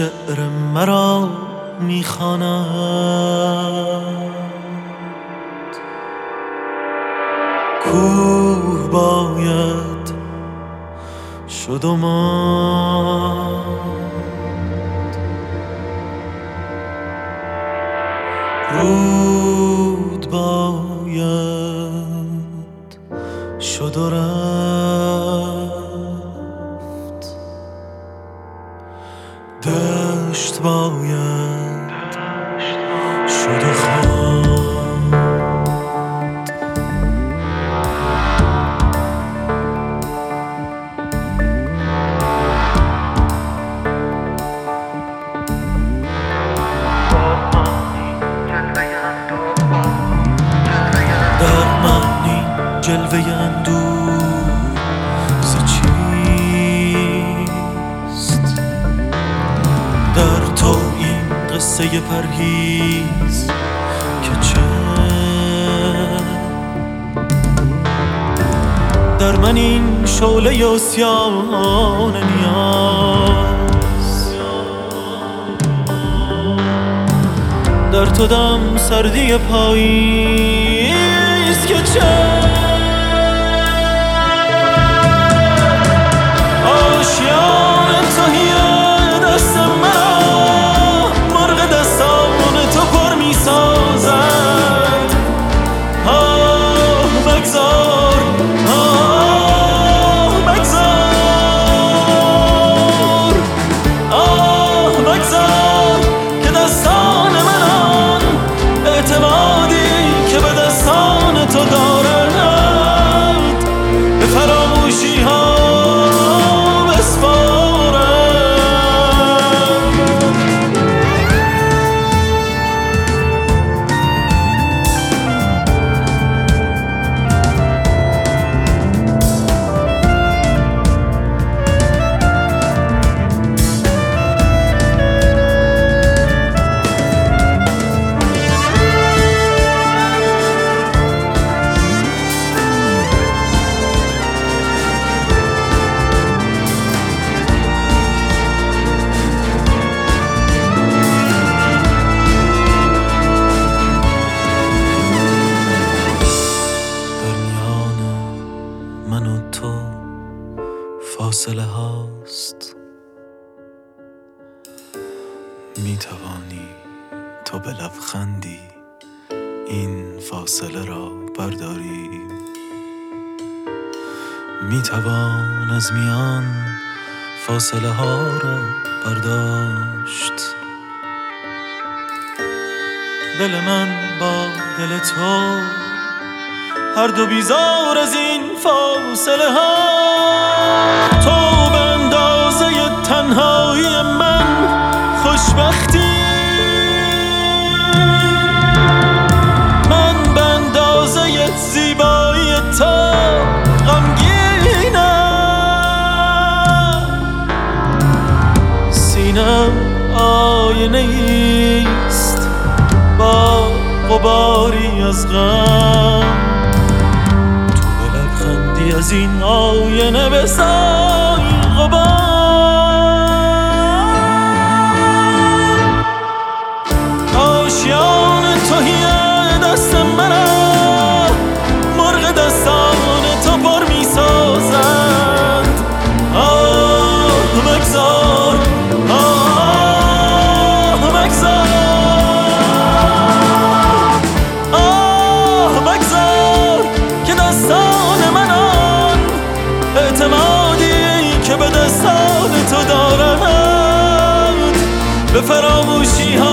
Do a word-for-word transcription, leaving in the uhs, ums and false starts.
شعر مرا میخواند. کوه باید شد و ماند، رود باید شد و رفت، دشت باید شد و خواند. جلوه اندوه ز چیست؟ در تو این قصه پرهیز که چه؟ در من این شعله عصیان نیاز، در تو دم سردی پاییز که چه؟ فاصله هاست، می توانی تو به لبخندی این فاصله را برداری، می توان از میان فاصله ها را برداشت. دل من با دل تو هر دو بیزار از این فاصله ها، تو به اندازه تنهایی من خوشبختی، من به اندازه زیبایی تو غمگینم. سینم آینه ایست با غباری از غم، از این آینه بسای غبار. آشیان تهی دست منم، مرغ دستان تو پر می سازند. آه مگذار، آه مگذار، آه مگذار که دستان منم اعتمادی که به دستان تو دارند به فراموشی ها